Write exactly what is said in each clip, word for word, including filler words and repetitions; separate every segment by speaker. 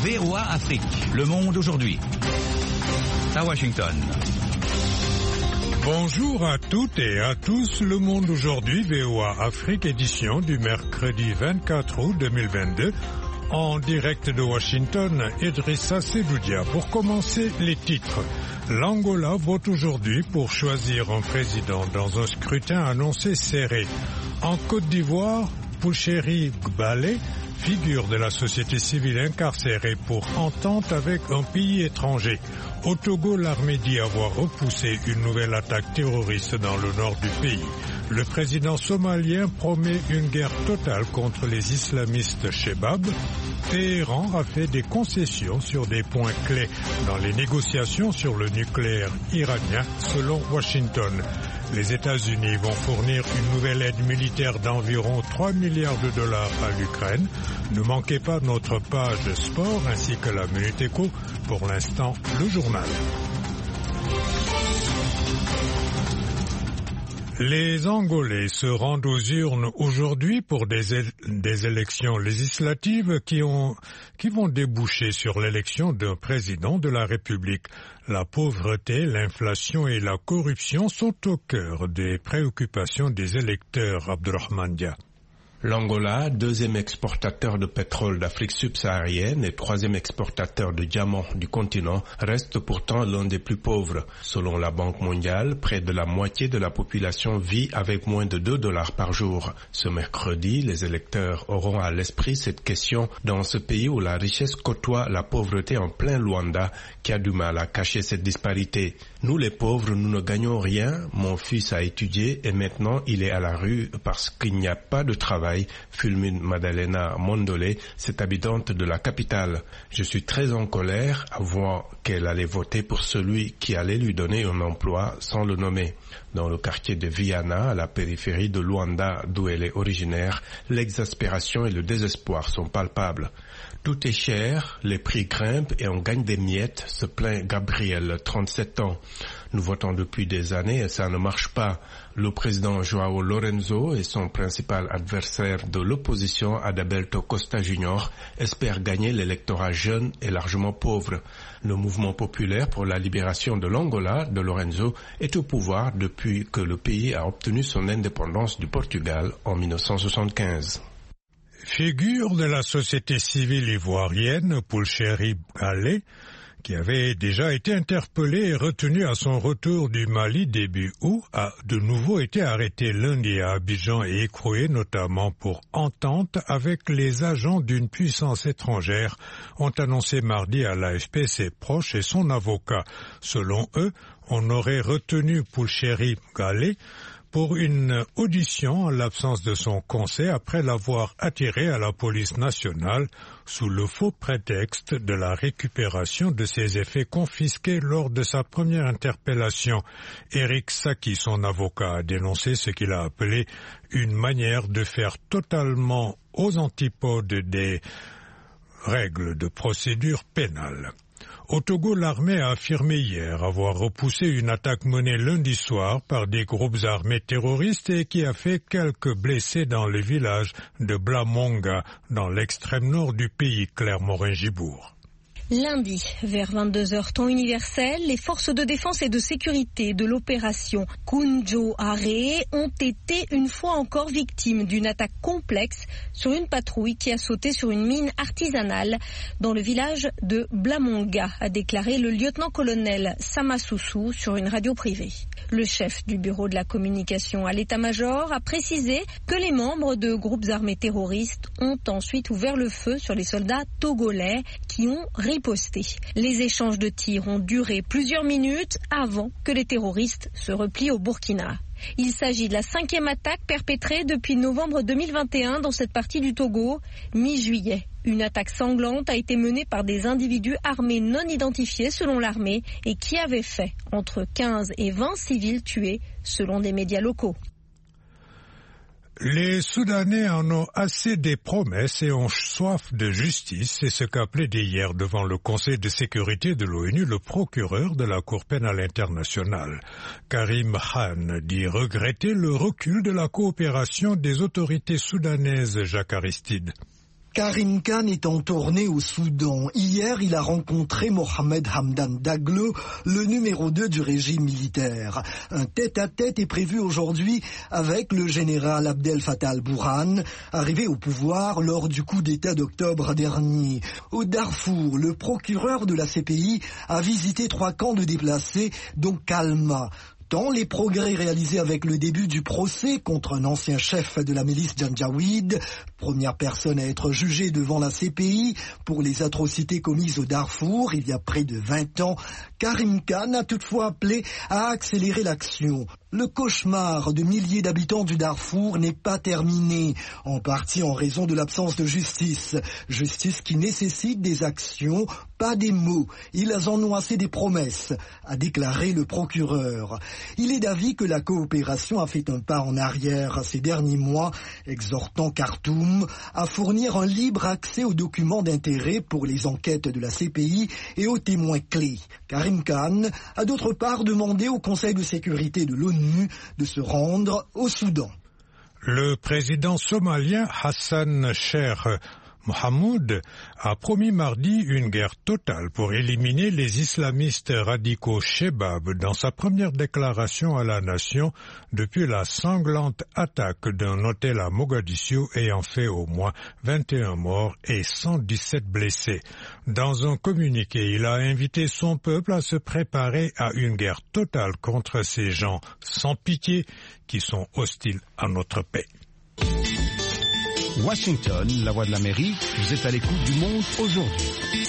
Speaker 1: V O A Afrique, Le Monde aujourd'hui. À Washington.
Speaker 2: Bonjour à toutes et à tous, Le Monde aujourd'hui, V O A Afrique, édition du mercredi vingt-quatre août deux mille vingt-deux. En direct de Washington, Idrissa Sedoudia. Pour commencer, les titres. L'Angola vote aujourd'hui pour choisir un président dans un scrutin annoncé serré. En Côte d'Ivoire, Pouchéri Gbale, figure de la société civile incarcérée pour entente avec un pays étranger. Au Togo, l'armée dit avoir repoussé une nouvelle attaque terroriste dans le nord du pays. Le président somalien promet une guerre totale contre les islamistes Chebab. Téhéran a fait des concessions sur des points clés dans les négociations sur le nucléaire iranien, selon Washington. Les États-Unis vont fournir une nouvelle aide militaire d'environ trois milliards de dollars à l'Ukraine. Ne manquez pas notre page sport ainsi que la Minute Éco. Pour l'instant, le journal. Les Angolais se rendent aux urnes aujourd'hui pour des, é- des élections législatives qui, ont, qui vont déboucher sur l'élection d'un président de la République. La pauvreté, l'inflation et la corruption sont au cœur des préoccupations des électeurs, Abdurrahman Dia.
Speaker 3: L'Angola, deuxième exportateur de pétrole d'Afrique subsaharienne et troisième exportateur de diamants du continent, reste pourtant l'un des plus pauvres. Selon la Banque mondiale, près de la moitié de la population vit avec moins de deux dollars par jour. Ce mercredi, les électeurs auront à l'esprit cette question dans ce pays où la richesse côtoie la pauvreté en plein Luanda, qui a du mal à cacher cette disparité. Nous les pauvres, nous ne gagnons rien. Mon fils a étudié et maintenant il est à la rue parce qu'il n'y a pas de travail, fulmine Madalena Mondole, cette habitante de la capitale. Je suis très en colère à voir qu'elle allait voter pour celui qui allait lui donner un emploi sans le nommer. Dans le quartier de Viana, à la périphérie de Luanda, d'où elle est originaire, l'exaspération et le désespoir sont palpables. Tout est cher, les prix grimpent et on gagne des miettes, se plaint Gabriel, trente-sept ans. Nous votons depuis des années et ça ne marche pas. Le président João Lorenzo et son principal adversaire de l'opposition, Adalberto Costa Junior, espèrent gagner l'électorat jeune et largement pauvre. Le mouvement populaire pour la libération de l'Angola, de Lorenzo, est au pouvoir depuis que le pays a obtenu son indépendance du Portugal en mille neuf cent soixante-quinze.
Speaker 2: Figure de la société civile ivoirienne, Pouchéri Gbale, qui avait déjà été interpellé et retenu à son retour du Mali début août, a de nouveau été arrêté lundi à Abidjan et écroué notamment pour entente avec les agents d'une puissance étrangère, ont annoncé mardi à l'A F P ses proches et son avocat. Selon eux, on aurait retenu Pouchéri Gbale pour une audition en l'absence de son conseil après l'avoir attiré à la police nationale sous le faux prétexte de la récupération de ses effets confisqués lors de sa première interpellation. Eric Saki, son avocat, a dénoncé ce qu'il a appelé une manière de faire totalement aux antipodes des règles de procédure pénale. Au Togo, l'armée a affirmé hier avoir repoussé une attaque menée lundi soir par des groupes armés terroristes et qui a fait quelques blessés dans le village de Blamonga, dans l'extrême nord du pays, Claire Morin-Gibourg.
Speaker 4: Lundi, vers vingt-deux heures temps universel, les forces de défense et de sécurité de l'opération Kunjo Are ont été une fois encore victimes d'une attaque complexe sur une patrouille qui a sauté sur une mine artisanale dans le village de Blamonga, a déclaré le lieutenant-colonel Samasusu sur une radio privée. Le chef du bureau de la communication à l'état-major a précisé que les membres de groupes armés terroristes ont ensuite ouvert le feu sur les soldats togolais qui ont riposté. Les échanges de tirs ont duré plusieurs minutes avant que les terroristes se replient au Burkina. Il s'agit de la cinquième attaque perpétrée depuis novembre deux mille vingt et un dans cette partie du Togo. Mi-juillet, une attaque sanglante a été menée par des individus armés non identifiés selon l'armée et qui avait fait entre quinze et vingt civils tués selon des médias locaux.
Speaker 2: Les Soudanais en ont assez des promesses et ont soif de justice, c'est ce qu'a plaidé hier devant le Conseil de sécurité de l'ONU le procureur de la Cour pénale internationale. Karim Khan dit regretter le recul de la coopération des autorités soudanaises, Jacques Aristide.
Speaker 5: Karim Khan est en tournée au Soudan. Hier, il a rencontré Mohamed Hamdan Daglo, le numéro deux du régime militaire. Un tête-à-tête est prévu aujourd'hui avec le général Abdel Fattah al-Burhan, arrivé au pouvoir lors du coup d'État d'octobre dernier. Au Darfour, le procureur de la C P I a visité trois camps de déplacés, dont Kalma. Tant les progrès réalisés avec le début du procès contre un ancien chef de la milice Janjaweed, première personne à être jugée devant la C P I pour les atrocités commises au Darfour il y a près de vingt ans, Karim Khan a toutefois appelé à accélérer l'action. Le cauchemar de milliers d'habitants du Darfour n'est pas terminé, en partie en raison de l'absence de justice. Justice qui nécessite des actions, pas des mots. Ils en ont assez des promesses, a déclaré le procureur. Il est d'avis que la coopération a fait un pas en arrière ces derniers mois, exhortant Khartoum à fournir un libre accès aux documents d'intérêt pour les enquêtes de la C P I et aux témoins clés. Karim Khan a d'autre part demandé au Conseil de sécurité de l'ONU de se rendre au Soudan.
Speaker 2: Le président somalien Hassan Sheikh Mohamud a promis mardi une guerre totale pour éliminer les islamistes radicaux Shebab dans sa première déclaration à la nation depuis la sanglante attaque d'un hôtel à Mogadiscio ayant fait au moins vingt et un morts et cent dix-sept blessés. Dans un communiqué, il a invité son peuple à se préparer à une guerre totale contre ces gens sans pitié qui sont hostiles à notre paix.
Speaker 1: Washington, la voix de l'Amérique, vous êtes à l'écoute du monde aujourd'hui.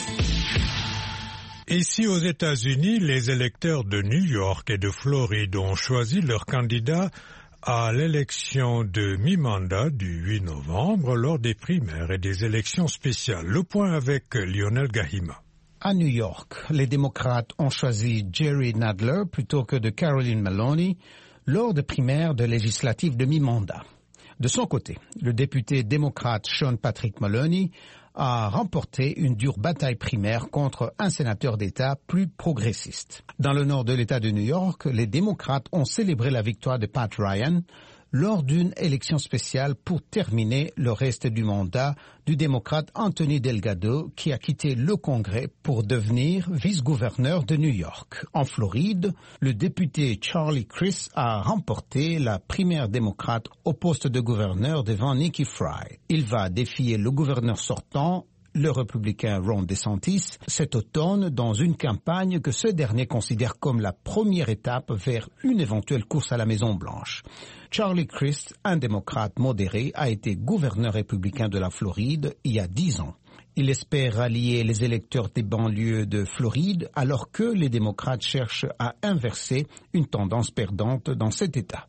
Speaker 2: Ici aux États-Unis, les électeurs de New York et de Floride ont choisi leurs candidats à l'élection de mi-mandat du huit novembre lors des primaires et des élections spéciales. Le point avec Lionel Gahima.
Speaker 6: À New York, les démocrates ont choisi Jerry Nadler plutôt que de Carolyn Maloney lors des primaires de législatives de mi-mandat. De son côté, le député démocrate Sean Patrick Maloney a remporté une dure bataille primaire contre un sénateur d'État plus progressiste. Dans le nord de l'État de New York, les démocrates ont célébré la victoire de Pat Ryan lors d'une élection spéciale pour terminer le reste du mandat du démocrate Anthony Delgado qui a quitté le Congrès pour devenir vice-gouverneur de New York. En Floride, le député Charlie Crist a remporté la primaire démocrate au poste de gouverneur devant Nikki Fry. Il va défier le gouverneur sortant, le républicain Ron DeSantis, cet automne dans une campagne que ce dernier considère comme la première étape vers une éventuelle course à la Maison-Blanche. Charlie Crist, un démocrate modéré, a été gouverneur républicain de la Floride il y a dix ans. Il espère rallier les électeurs des banlieues de Floride alors que les démocrates cherchent à inverser une tendance perdante dans cet État.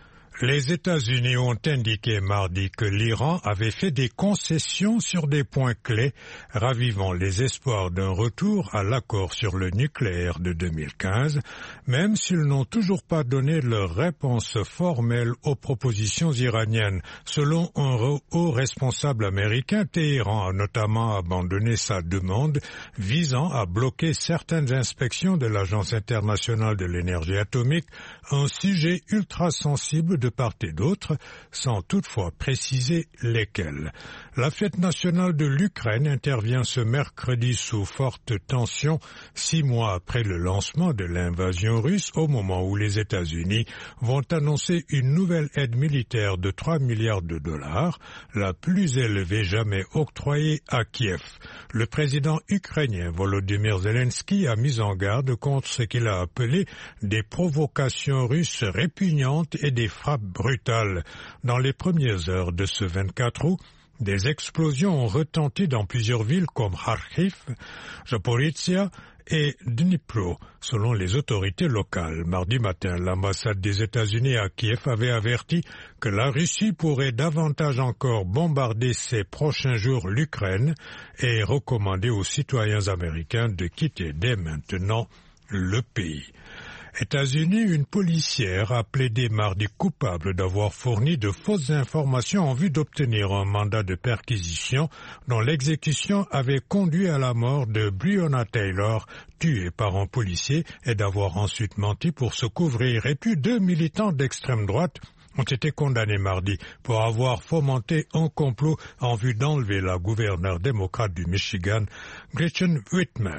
Speaker 2: Les États-Unis ont indiqué mardi que l'Iran avait fait des concessions sur des points clés, ravivant les espoirs d'un retour à l'accord sur le nucléaire de deux mille quinze, même s'ils n'ont toujours pas donné leur réponse formelle aux propositions iraniennes. Selon un haut responsable américain, Téhéran a notamment abandonné sa demande visant à bloquer certaines inspections de l'Agence internationale de l'énergie atomique, un sujet ultra sensible de part et d'autre, sans toutefois préciser lesquels. La fête nationale de l'Ukraine intervient ce mercredi sous forte tension, six mois après le lancement de l'invasion russe, au moment où les États-Unis vont annoncer une nouvelle aide militaire de trois milliards de dollars, la plus élevée jamais octroyée à Kiev. Le président ukrainien Volodymyr Zelensky a mis en garde contre ce qu'il a appelé des provocations russes répugnantes et des frappes brutales. Dans les premières heures de ce vingt-quatre août, des explosions ont retenti dans plusieurs villes comme Kharkiv, Zaporizhzhia et Dnipro, selon les autorités locales. Mardi matin, l'ambassade des États-Unis à Kiev avait averti que la Russie pourrait davantage encore bombarder ces prochains jours l'Ukraine et recommandé aux citoyens américains de quitter dès maintenant le pays. États-Unis, une policière a plaidé mardi coupable d'avoir fourni de fausses informations en vue d'obtenir un mandat de perquisition dont l'exécution avait conduit à la mort de Breonna Taylor, tuée par un policier, et d'avoir ensuite menti pour se couvrir. Et puis deux militants d'extrême droite ont été condamnés mardi pour avoir fomenté un complot en vue d'enlever la gouverneure démocrate du Michigan, Gretchen Whitmer.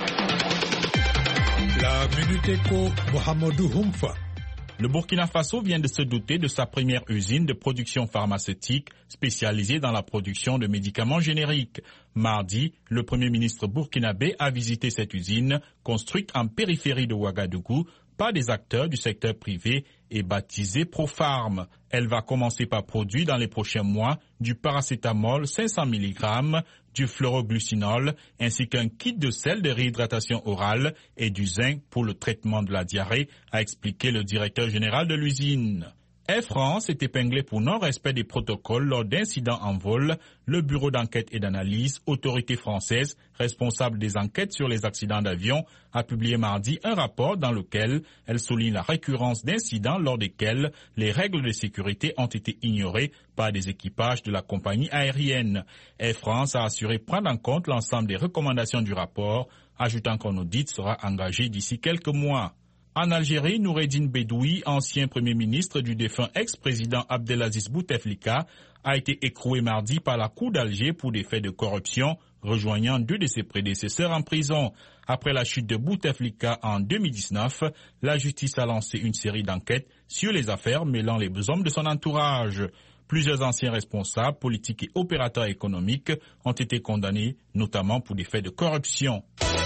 Speaker 2: La Minute Éco, Mohamedou Humfa.
Speaker 7: Le Burkina Faso vient de se doter de sa première usine de production pharmaceutique spécialisée dans la production de médicaments génériques. Mardi, le Premier ministre burkinabé a visité cette usine, construite en périphérie de Ouagadougou, par des acteurs du secteur privé et baptisée Propharm. Elle va commencer par produire dans les prochains mois du paracétamol cinq cents milligrammes, du fluoroglucinol, ainsi qu'un kit de sel de réhydratation orale et du zinc pour le traitement de la diarrhée, a expliqué le directeur général de l'usine. Air France est épinglé pour non-respect des protocoles lors d'incidents en vol. Le bureau d'enquête et d'analyse, autorité française responsable des enquêtes sur les accidents d'avion, a publié mardi un rapport dans lequel elle souligne la récurrence d'incidents lors desquels les règles de sécurité ont été ignorées par des équipages de la compagnie aérienne. Air France a assuré prendre en compte l'ensemble des recommandations du rapport, ajoutant qu'un audit sera engagé d'ici quelques mois. En Algérie, Noureddine Bedoui, ancien Premier ministre du défunt ex-président Abdelaziz Bouteflika, a été écroué mardi par la Cour d'Alger pour des faits de corruption, rejoignant deux de ses prédécesseurs en prison. Après la chute de Bouteflika en deux mille dix-neuf, la justice a lancé une série d'enquêtes sur les affaires mêlant les hommes de son entourage. Plusieurs anciens responsables politiques et opérateurs économiques ont été condamnés, notamment pour des faits de corruption.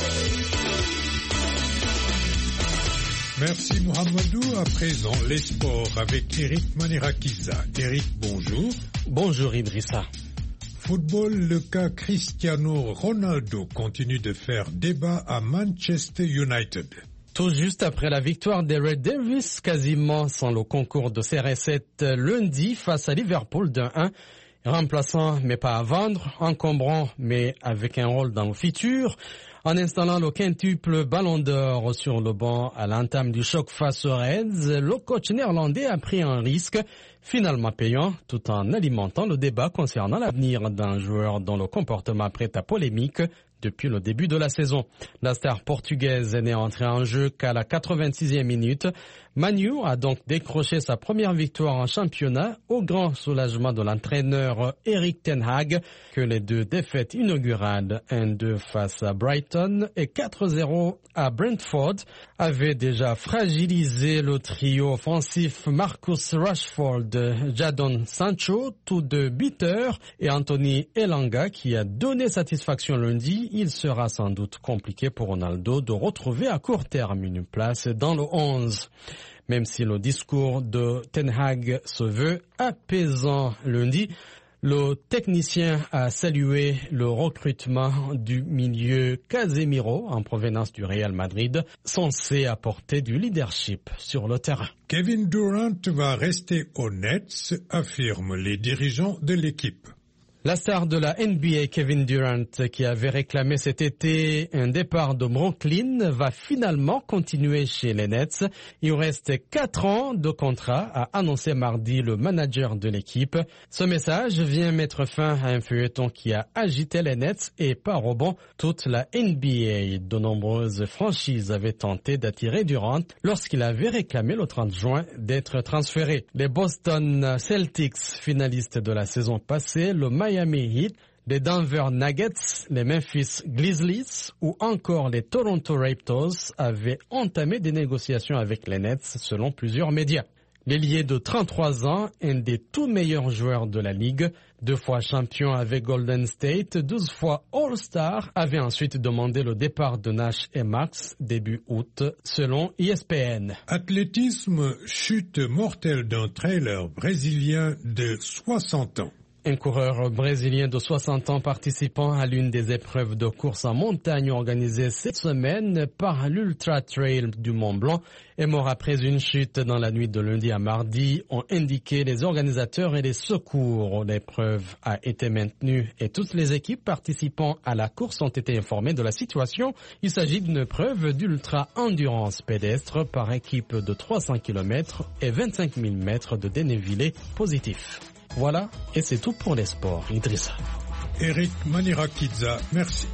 Speaker 2: Merci Mohamedou. À présent, les sports avec Eric Manirakiza. Eric, bonjour.
Speaker 8: Bonjour Idrissa.
Speaker 2: Football, le cas Cristiano Ronaldo continue de faire débat à Manchester United.
Speaker 8: Tout juste après la victoire des Red Devils, quasiment sans le concours de C R sept lundi face à Liverpool d'un un, remplaçant mais pas à vendre, encombrant mais avec un rôle dans le futur. En installant le quintuple ballon d'or sur le banc à l'entame du choc face aux Reds, le coach néerlandais a pris un risque finalement payant tout en alimentant le débat concernant l'avenir d'un joueur dont le comportement prête à polémique depuis le début de la saison. La star portugaise n'est entrée en jeu qu'à la quatre-vingt-sixième minute. Manu a donc décroché sa première victoire en championnat au grand soulagement de l'entraîneur Erik ten Hag que les deux défaites inaugurales, un deux face à Brighton et quatre zéro à Brentford, avaient déjà fragilisé le trio offensif Marcus Rashford, Jadon Sancho, tous deux buteurs, et Anthony Elanga qui a donné satisfaction lundi. Il sera sans doute compliqué pour Ronaldo de retrouver à court terme une place dans le onze. Même si le discours de Ten Hag se veut apaisant lundi, le technicien a salué le recrutement du milieu Casemiro en provenance du Real Madrid, censé apporter du leadership sur le terrain.
Speaker 2: Kevin Durant va rester au Nets, affirment les dirigeants de l'équipe.
Speaker 8: La star de la N B A, Kevin Durant, qui avait réclamé cet été un départ de Brooklyn, va finalement continuer chez les Nets. Il reste quatre ans de contrat, a annoncé mardi le manager de l'équipe. Ce message vient mettre fin à un feuilleton qui a agité les Nets et par rebond toute la N B A. De nombreuses franchises avaient tenté d'attirer Durant lorsqu'il avait réclamé le trente juin d'être transféré. Les Boston Celtics, finalistes de la saison passée, le Miami Miami Heat, les Denver Nuggets, les Memphis Grizzlies ou encore les Toronto Raptors avaient entamé des négociations avec les Nets selon plusieurs médias. L'ailier de trente-trois ans, un des tout meilleurs joueurs de la Ligue, deux fois champion avec Golden State, douze fois All-Star, avait ensuite demandé le départ de Nash et Max début août, selon E S P N.
Speaker 2: Athlétisme, chute mortelle d'un trailer brésilien de soixante ans.
Speaker 8: Un coureur brésilien de soixante ans participant à l'une des épreuves de course en montagne organisée cette semaine par l'Ultra Trail du Mont Blanc est mort après une chute dans la nuit de lundi à mardi, ont indiqué les organisateurs et les secours. L'épreuve a été maintenue et toutes les équipes participant à la course ont été informées de la situation. Il s'agit d'une épreuve d'ultra endurance pédestre par équipe de trois cents kilomètres et vingt-cinq mille mètres de dénivelé positif. Voilà, et c'est tout pour les sports. Idrissa.
Speaker 2: Eric Manirakiza, merci.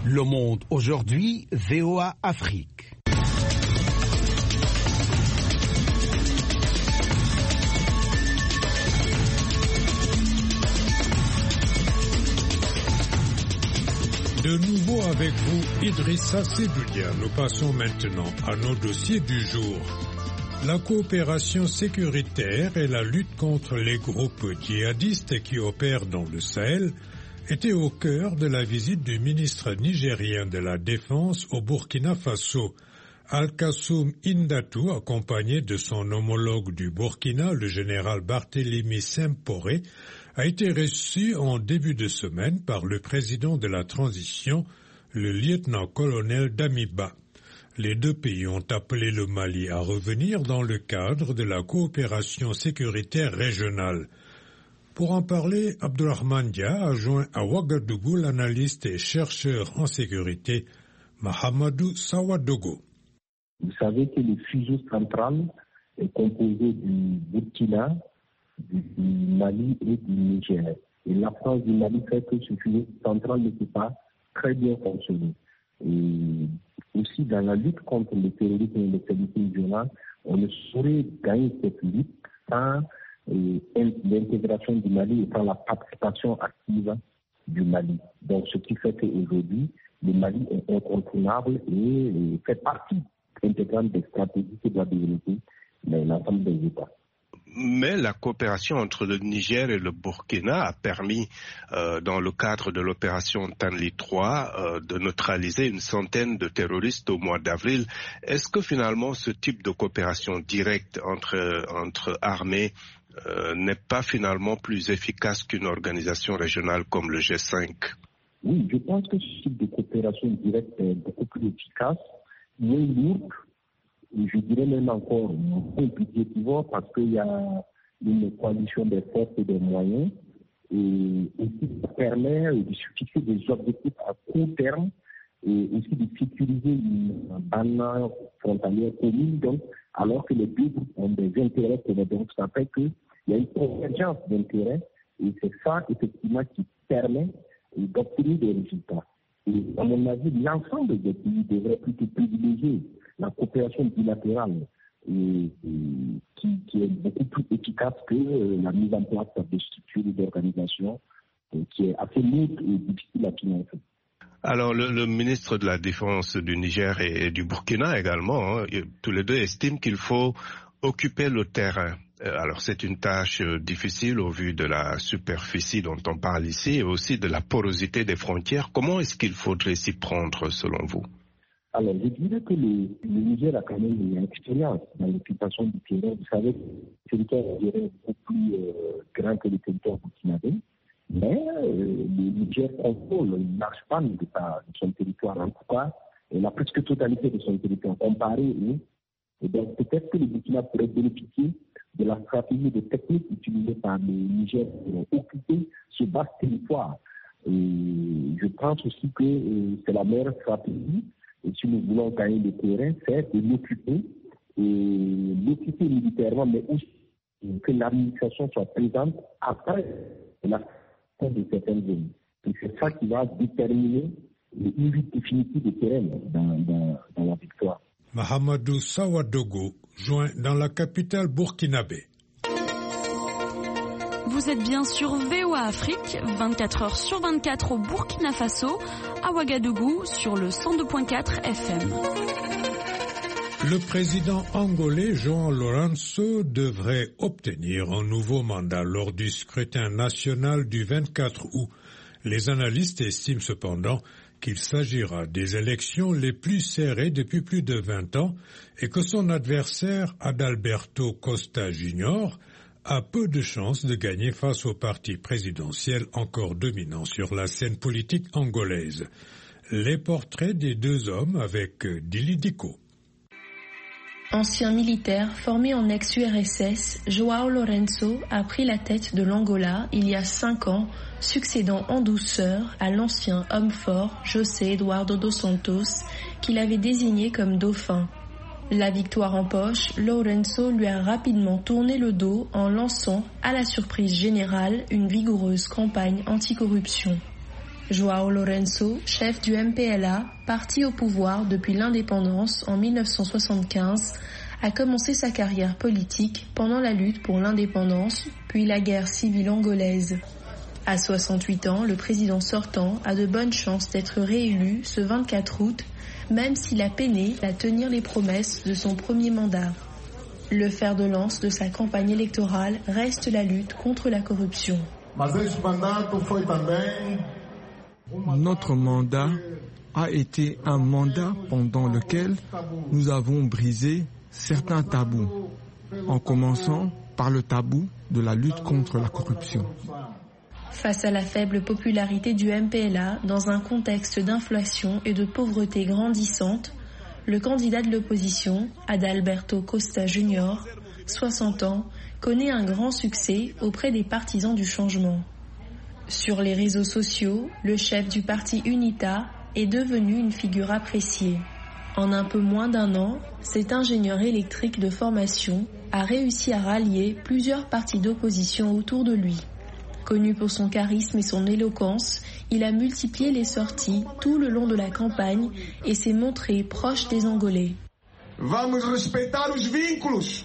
Speaker 6: Le Monde aujourd'hui, V O A Afrique.
Speaker 2: De nouveau avec vous, Idrissa Seloudia. Nous passons maintenant à nos dossiers du jour. La coopération sécuritaire et la lutte contre les groupes djihadistes qui opèrent dans le Sahel étaient au cœur de la visite du ministre nigérien de la Défense au Burkina Faso. Al-Kassoum Indatou, accompagné de son homologue du Burkina, le général Barthélemy Sempore, a été reçu en début de semaine par le président de la transition, le lieutenant-colonel Damiba. Les deux pays ont appelé le Mali à revenir dans le cadre de la coopération sécuritaire régionale. Pour en parler, Abdourahmane Dia a joint à Ouagadougou l'analyste et chercheur en sécurité Mahamadou Sawadogo.
Speaker 9: Vous savez que le fuseau central est composé du Burkina, du Mali et du Niger. Et l'absence du Mali fait que ce fuseau central ne peut pas très bien fonctionner. Et aussi dans la lutte contre le terrorisme et l'insécurité régionale, on ne saurait gagner cette lutte sans euh, l'intégration du Mali et sans la participation active du Mali. Donc ce qui fait qu'aujourd'hui, le Mali est incontournable et, et fait partie intégrante des stratégies que doit développer l'ensemble des États.
Speaker 3: Mais la coopération entre le Niger et le Burkina a permis, euh, dans le cadre de l'opération Tanli trois, euh, de neutraliser une centaine de terroristes au mois d'avril. Est-ce que finalement ce type de coopération directe entre, entre armées euh, n'est pas finalement plus efficace qu'une organisation régionale comme le G cinq?
Speaker 9: Oui, je pense que ce type de coopération directe est beaucoup plus efficace, moins lourde. Je dirais même encore un budgétivore parce qu'il y a une coalition des forces et des moyens et aussi ça permet de se fixer des objectifs à court terme et aussi de sécuriser une bande frontalière commune, donc, alors que les deux groupes ont des intérêts communs. Donc ça fait qu'il y a une convergence d'intérêts et c'est ça effectivement qui permet d'obtenir des résultats. Et à mon avis, l'ensemble des pays devrait plutôt privilégier la coopération bilatérale et, et, qui, qui est beaucoup plus efficace que euh, la mise en place de structures et d'organisations euh, qui est assez lourde et difficile à financer.
Speaker 3: Alors le, le ministre de la Défense du Niger et, et du Burkina également, hein, tous les deux estiment qu'il faut occuper le terrain. Alors c'est une tâche difficile au vu de la superficie dont on parle ici et aussi de la porosité des frontières. Comment est-ce qu'il faudrait s'y prendre selon vous?
Speaker 9: Alors je dirais que le, le Niger a quand même une expérience dans l'occupation du terrain. Vous savez, le territoire est beaucoup plus euh, grand que le territoire burkinabé, mais euh, le Niger contrôle une large part de, de son territoire. En tout cas, la presque totalité de son territoire comparé. Et, et donc peut-être que le Burkina pourrait bénéficier de la stratégie de technique utilisée par le Niger pour occuper ce vaste territoire. Et je pense aussi que euh, c'est la meilleure stratégie. Et si nous voulons gagner le terrain, c'est de l'occuper, et l'occuper militairement, mais aussi que l'administration soit présente après la fin de certaines zones. Et c'est ça qui va déterminer une lutte définitive du terrain dans, dans, dans la victoire.
Speaker 2: Mahamadou Sawadogo, joint dans la capitale burkinabé.
Speaker 10: Vous êtes bien sur V O A Afrique, vingt-quatre heures sur vingt-quatre au Burkina Faso, à Ouagadougou sur le cent deux virgule quatre F M.
Speaker 2: Le président angolais João Lourenço devrait obtenir un nouveau mandat lors du scrutin national du vingt-quatre août. Les analystes estiment cependant qu'il s'agira des élections les plus serrées depuis plus de vingt ans et que son adversaire Adalberto Costa Junior a peu de chances de gagner face au parti présidentiel encore dominant sur la scène politique angolaise. Les portraits des deux hommes avec Dili Diko.
Speaker 11: Ancien militaire formé en ex-U R S S, João Lourenço a pris la tête de l'Angola il y a cinq ans, succédant en douceur à l'ancien homme fort José Eduardo dos Santos, qu'il avait désigné comme dauphin. La victoire en poche, Lourenço lui a rapidement tourné le dos en lançant, à la surprise générale, une vigoureuse campagne anticorruption. João Lourenço, chef du M P L A, parti au pouvoir depuis l'indépendance en mille neuf cent soixante-quinze, a commencé sa carrière politique pendant la lutte pour l'indépendance, puis la guerre civile angolaise. À soixante-huit ans, le président sortant a de bonnes chances d'être réélu ce vingt-quatre août, même s'il a peiné à tenir les promesses de son premier mandat. Le fer de lance de sa campagne électorale reste la lutte contre la corruption.
Speaker 12: Notre mandat a été un mandat pendant lequel nous avons brisé certains tabous, en commençant par le tabou de la lutte contre la corruption.
Speaker 11: Face à la faible popularité du M P L A, dans un contexte d'inflation et de pauvreté grandissante, le candidat de l'opposition, Adalberto Costa Junior, soixante ans, connaît un grand succès auprès des partisans du changement. Sur les réseaux sociaux, le chef du parti UNITA est devenu une figure appréciée. En un peu moins d'un an, cet ingénieur électrique de formation a réussi à rallier plusieurs partis d'opposition autour de lui. Connu pour son charisme et son éloquence, il a multiplié les sorties tout le long de la campagne et s'est montré proche des Angolais.
Speaker 13: Vamos respeitar os vínculos.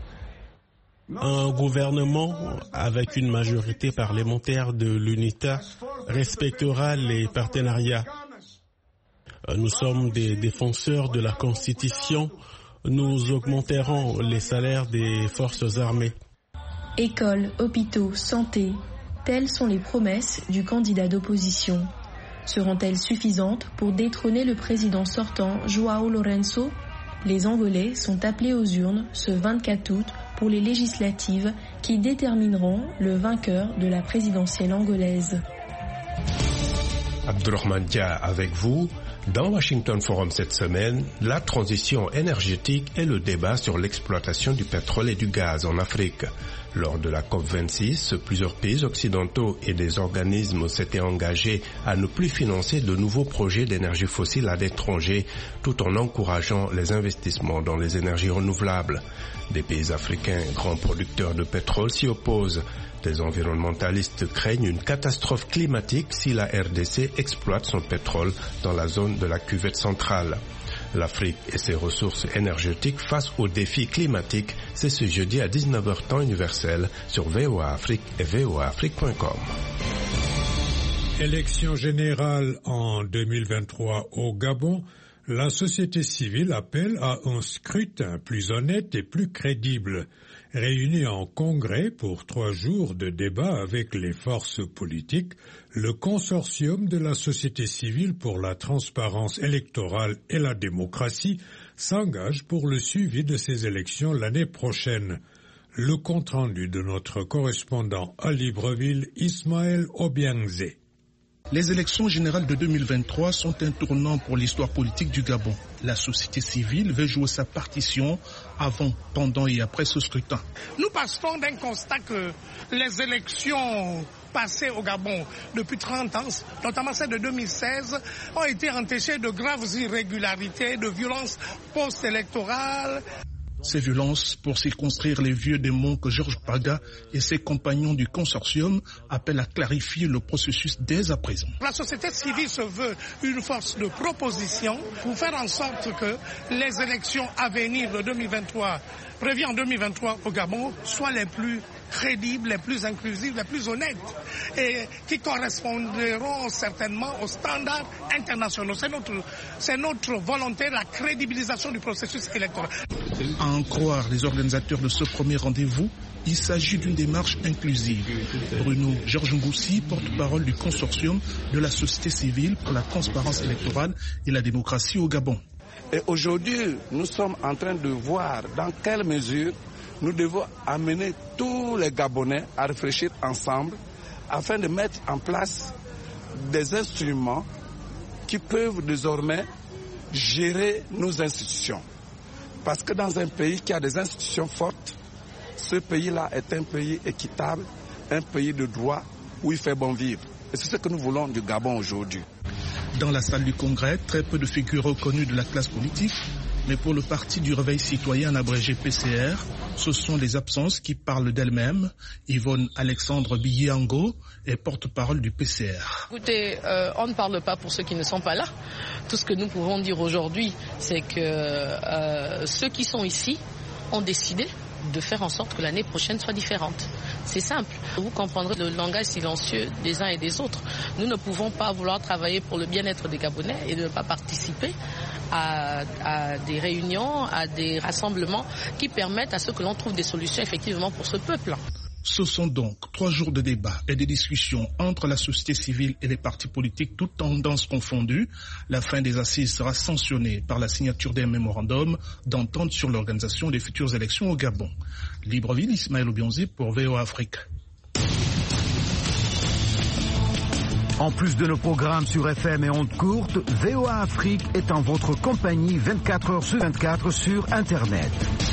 Speaker 14: Un gouvernement avec une majorité parlementaire de l'UNITA respectera les partenariats. Nous sommes des défenseurs de la Constitution. Nous augmenterons les salaires des forces armées.
Speaker 11: Écoles, hôpitaux, santé, telles sont les promesses du candidat d'opposition. Seront-elles suffisantes pour détrôner le président sortant João Lourenço? Les Angolais sont appelés aux urnes ce vingt-quatre août pour les législatives qui détermineront le vainqueur de la présidentielle angolaise.
Speaker 3: Abdourahmane Dia avec vous. Dans Washington Forum cette semaine, la transition énergétique et le débat sur l'exploitation du pétrole et du gaz en Afrique. Lors de la COP vingt-six, plusieurs pays occidentaux et des organismes s'étaient engagés à ne plus financer de nouveaux projets d'énergie fossile à l'étranger, tout en encourageant les investissements dans les énergies renouvelables. Des pays africains, grands producteurs de pétrole, s'y opposent. Des environnementalistes craignent une catastrophe climatique si la R D C exploite son pétrole dans la zone de la cuvette centrale. L'Afrique et ses ressources énergétiques face aux défis climatiques, c'est ce jeudi à dix-neuf heures temps universel sur V O A Afrique et V O A Afrique point com.
Speaker 2: Élection générale en deux mille vingt-trois au Gabon, la société civile appelle à un scrutin plus honnête et plus crédible. Réuni en congrès pour trois jours de débat avec les forces politiques, le consortium de la société civile pour la transparence électorale et la démocratie s'engage pour le suivi de ces élections l'année prochaine. Le compte-rendu de notre correspondant à Libreville, Ismaël Obiangze.
Speaker 15: Les élections générales de deux mille vingt-trois sont un tournant pour l'histoire politique du Gabon. La société civile veut jouer sa partition avant, pendant et après ce scrutin.
Speaker 16: Nous partons d'un constat que les élections passées au Gabon depuis trente ans, notamment celles de deux mille seize, ont été entachées de graves irrégularités, de violences post-électorales.
Speaker 15: Ces violences, pour circonscrire les vieux démons que Georges Paga et ses compagnons du consortium appellent à clarifier le processus dès à présent.
Speaker 16: La société civile se veut une force de proposition pour faire en sorte que les élections à venir de deux mille vingt-trois, prévues en deux mille vingt-trois au Gabon, soient les plus crédibles, les plus inclusives, les plus honnêtes et qui correspondront certainement aux standards internationaux. C'est notre, c'est notre volonté, la crédibilisation du processus électoral.
Speaker 15: À en croire les organisateurs de ce premier rendez-vous, il s'agit d'une démarche inclusive. Bruno Georges Ngoussi, porte-parole du consortium de la société civile pour la transparence électorale et la démocratie au Gabon.
Speaker 17: Et aujourd'hui, nous sommes en train de voir dans quelle mesure nous devons amener tous les Gabonais à réfléchir ensemble afin de mettre en place des instruments qui peuvent désormais gérer nos institutions. Parce que dans un pays qui a des institutions fortes, ce pays-là est un pays équitable, un pays de droit où il fait bon vivre. Et c'est ce que nous voulons du Gabon aujourd'hui.
Speaker 15: Dans la salle du Congrès, très peu de figures reconnues de la classe politique. Mais pour le Parti du Réveil Citoyen, abrégé P C R, ce sont les absences qui parlent d'elles-mêmes. Yvonne Alexandre Biyango est porte-parole du P C R.
Speaker 18: Écoutez, euh, on ne parle pas pour ceux qui ne sont pas là. Tout ce que nous pouvons dire aujourd'hui, c'est que euh, ceux qui sont ici ont décidé de faire en sorte que l'année prochaine soit différente. C'est simple. Vous comprendrez le langage silencieux des uns et des autres. Nous ne pouvons pas vouloir travailler pour le bien-être des Gabonais et ne pas participer à, à des réunions, à des rassemblements qui permettent à ce que l'on trouve des solutions effectivement pour ce peuple.
Speaker 15: Ce sont donc trois jours de débats et de discussions entre la société civile et les partis politiques, toutes tendances confondues. La fin des assises sera sanctionnée par la signature d'un mémorandum d'entente sur l'organisation des futures élections au Gabon. Libreville, Ismaël Obionzi pour V O A Afrique.
Speaker 19: En plus de nos programmes sur F M et ondes courtes, V O A Afrique est en votre compagnie vingt-quatre heures sur vingt-quatre sur Internet.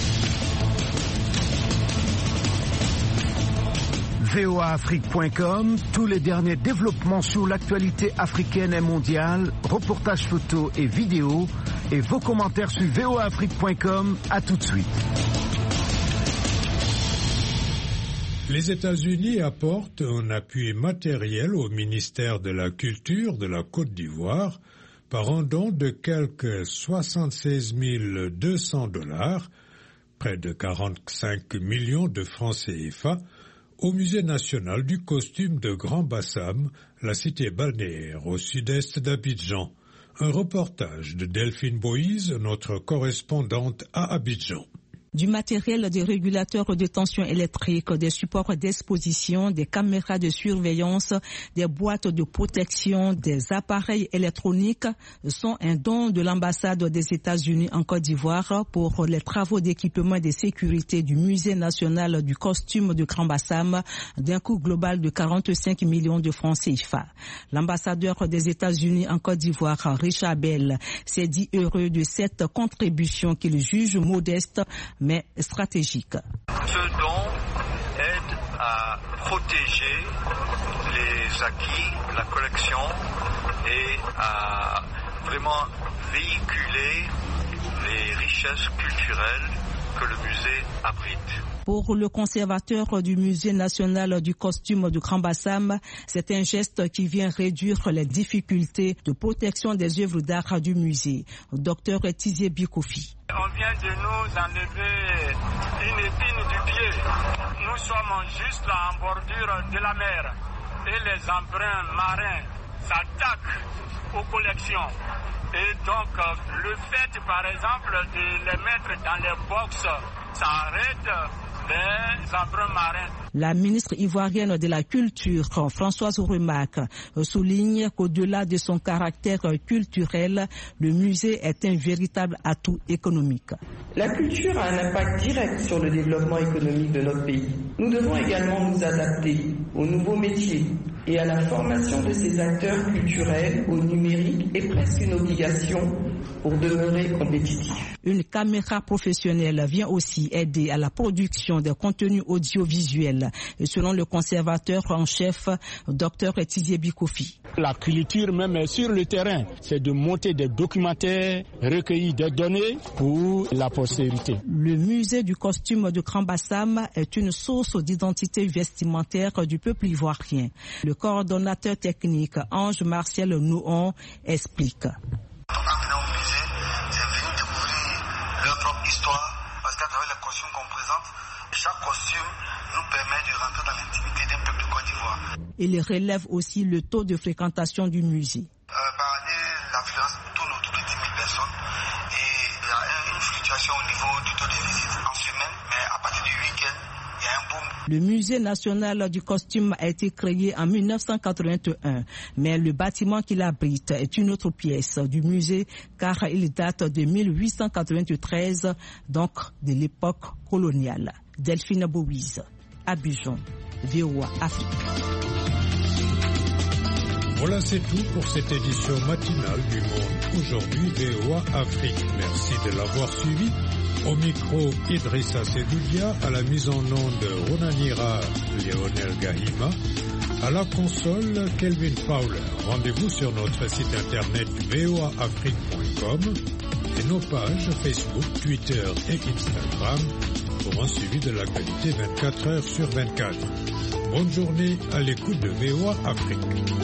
Speaker 19: V O A Afrique point com, tous les derniers développements sur l'actualité africaine et mondiale, reportages photos et vidéos, et vos commentaires sur V O A Afrique point com. À tout de suite.
Speaker 2: Les États-Unis apportent un appui matériel au ministère de la Culture de la Côte d'Ivoire par un don de quelque soixante-seize mille deux cents dollars, près de quarante-cinq millions de francs C F A, au Musée national du costume de Grand Bassam, la cité balnéaire au sud-est d'Abidjan. Un reportage de Delphine Boïse, notre correspondante à Abidjan.
Speaker 20: Du matériel des régulateurs de tension électrique, des supports d'exposition, des caméras de surveillance, des boîtes de protection, des appareils électroniques sont un don de l'ambassade des États-Unis en Côte d'Ivoire pour les travaux d'équipement de sécurité du Musée national du costume de Grand Bassam d'un coût global de quarante-cinq millions de francs C F A. L'ambassadeur des États-Unis en Côte d'Ivoire, Richard Bell, s'est dit heureux de cette contribution qu'il juge modeste mais stratégique.
Speaker 21: Ce don aide à protéger les acquis, la collection et à vraiment véhiculer les richesses culturelles que le musée abrite.
Speaker 20: Pour le conservateur du Musée national du costume de Grand Bassam, c'est un geste qui vient réduire les difficultés de protection des œuvres d'art du musée. Docteur Tizier Bikofi.
Speaker 22: On vient de nous enlever une épine du pied. Nous sommes juste en bordure de la mer et les embruns marins s'attaquent aux collections. Et donc, le fait, par exemple, de les mettre dans les box, ça arrête les embruns marins.
Speaker 20: La ministre ivoirienne de la Culture, Françoise Remac, souligne qu'au-delà de son caractère culturel, le musée est un véritable atout économique.
Speaker 23: La culture a un impact direct sur le développement économique de notre pays. Nous devons également nous adapter aux nouveaux métiers et à la formation de ces acteurs culturels au numérique est presque une obligation pour demeurer compétitifs.
Speaker 20: Une caméra professionnelle vient aussi aider à la production de contenus audiovisuels, selon le conservateur en chef, Dr Tizier Bikofi.
Speaker 24: La culture même sur le terrain, c'est de monter des documentaires, recueillir des données pour la postérité.
Speaker 20: Le musée du costume de Grand Bassam est une source d'identité vestimentaire du peuple ivoirien. Le coordonnateur technique Ange Martial Nouon explique.
Speaker 25: Chaque costume nous permet de rentrer dans l'intimité d'un peuple de Côte d'Ivoire.
Speaker 20: Il relève aussi le taux de fréquentation du musée.
Speaker 25: Euh, par année, l'affluence tourne autour de dix mille personnes et il y a une fluctuation au niveau du taux de visite en semaine, mais à partir du week-end, il y a un boom.
Speaker 20: Le musée national du costume a été créé en mille neuf cent quatre-vingt-un, mais le bâtiment qu'il abrite est une autre pièce du musée car il date de mille huit cent quatre-vingt-treize, donc de l'époque coloniale. Delphine Boïse, Abidjan, V O A Afrique.
Speaker 2: Voilà, c'est tout pour cette édition matinale du Monde Aujourd'hui V O A Afrique. Merci de l'avoir suivi. Au micro, Idrissa Sedoulia, à la mise en onde Ronanira, Léonel Gahima, à la console, Kelvin Fowler. Rendez-vous sur notre site internet v o a afrique point com et nos pages Facebook, Twitter et Instagram pour un suivi de l'actualité vingt-quatre heures sur vingt-quatre. Bonne journée à l'écoute de V O A Afrique.